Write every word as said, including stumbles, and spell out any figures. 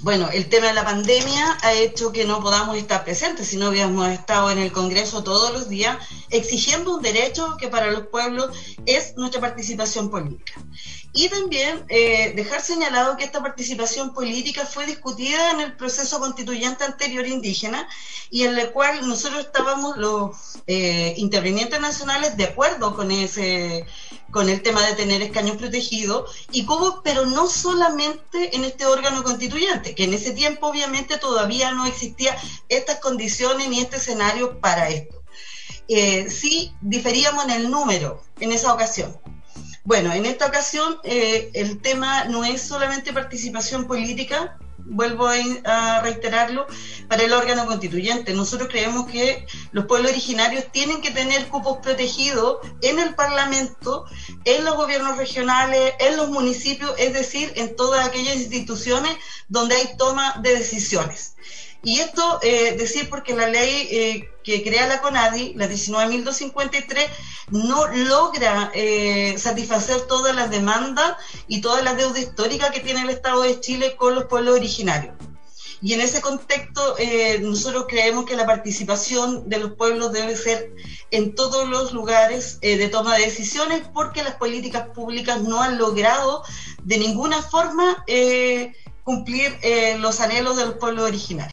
Bueno, el tema de la pandemia ha hecho que no podamos estar presentes, si no hubiéramos estado en el Congreso todos los días exigiendo un derecho que para los pueblos es nuestra participación política. Y también eh, dejar señalado que esta participación política fue discutida en el proceso constituyente anterior indígena y en el cual nosotros estábamos los eh, intervinientes nacionales de acuerdo con ese con el tema de tener escaños protegidos, y como, pero no solamente en este órgano constituyente, que en ese tiempo obviamente todavía no existían estas condiciones ni este escenario para esto. Eh, sí diferíamos en el número en esa ocasión. Bueno, en esta ocasión eh, el tema no es solamente participación política, vuelvo a, a reiterarlo, para el órgano constituyente. Nosotros creemos que los pueblos originarios tienen que tener cupos protegidos en el Parlamento, en los gobiernos regionales, en los municipios, es decir, en todas aquellas instituciones donde hay toma de decisiones. Y esto, eh, decir porque la ley eh, que crea la CONADI, la diecinueve mil doscientos cincuenta y tres, no logra eh, satisfacer todas las demandas y toda la deuda histórica que tiene el Estado de Chile con los pueblos originarios. Y en ese contexto, eh, nosotros creemos que la participación de los pueblos debe ser en todos los lugares eh, de toma de decisiones, porque las políticas públicas no han logrado de ninguna forma eh, cumplir eh, los anhelos de los pueblos originarios.